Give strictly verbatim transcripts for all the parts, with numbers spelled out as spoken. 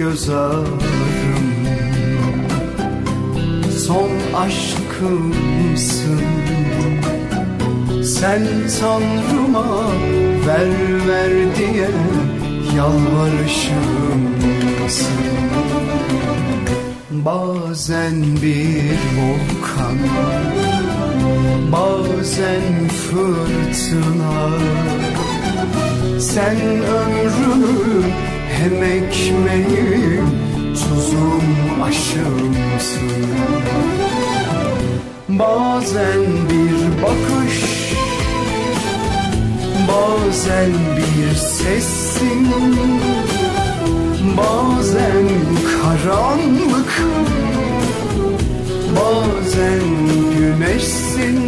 göz ağrım, son aşkımsın. Sen Tanrıma ver ver diye yalvarışımsın. Bazen bir volkan, bazen fırtına, sen ömrümün hem ekmeğim, tuzum, aşımsın. Bazen bir bakış, bazen bir sesin, bazen karanlık, bazen güneşsin.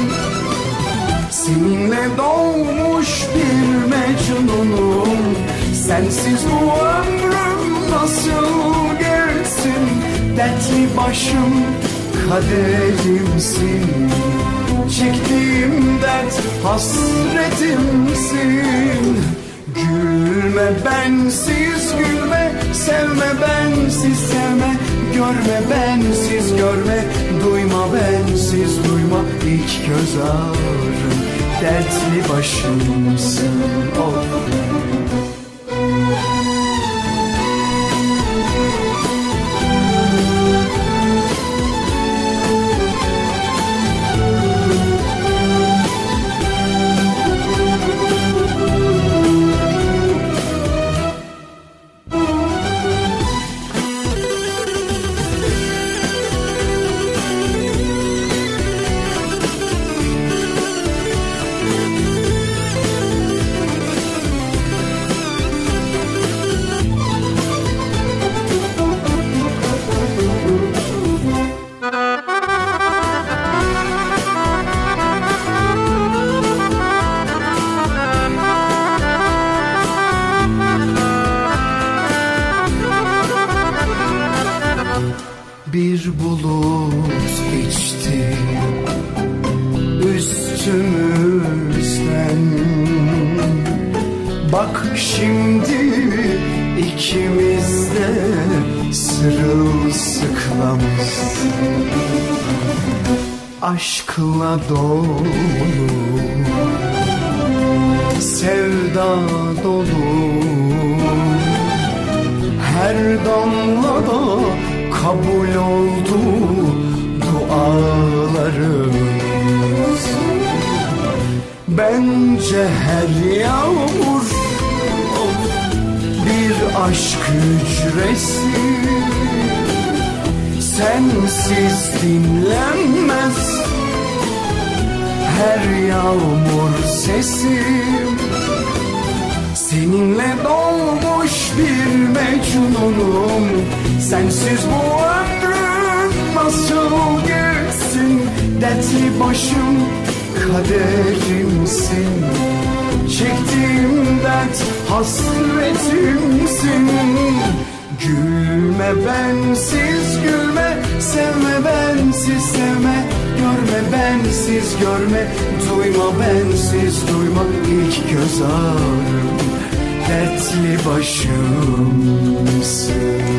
Seninle doğmuş bir mecnunum, sensiz bu ömrüm nasıl geçsin? Dertli başım, kaderimsin, çektiğim dert hasretimsin. Gülme bensiz gülme, sevme bensiz sevme, görme bensiz görme, duyma bensiz duyma. İlk göz ağrım, dertli başımsın. Oh. Bir bulut geçti üstümüzden, bak şimdi ikimiz de sırılsıklamız, aşkla dolu, sevda dolu. Her damlada kabul oldu dualarımız. Bence her yağmur bir aşk hücresi, sensiz dinlenmez her yağmur sesim. Seninle doğmuş bir mecnunum, sensiz bu ömrüm nasıl geçsin? Dertli başım, kaderimsin, çektiğim dert hasretimsin. Gülme bensiz gülme, sevme bensiz sevme, görme bensiz görme, duyma bensiz duyma. İlk göz ağrım, dertli başımsın.